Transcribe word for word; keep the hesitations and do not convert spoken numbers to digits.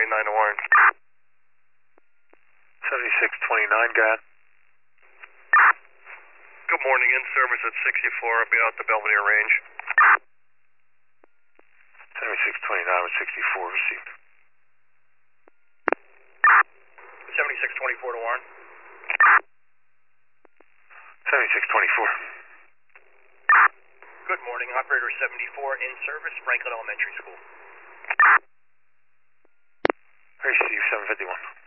twenty-nine to Warren. seventy-six twenty-nine, got it. Good morning, in service at sixty-four. I'll be out the Belvedere range. seventy-six twenty-nine with sixty-four received. seventy-six twenty-four to Warren. seventy-six twenty-four. Good morning, operator seventy-four in service, Franklin Elementary School. Receive seven fifty-one.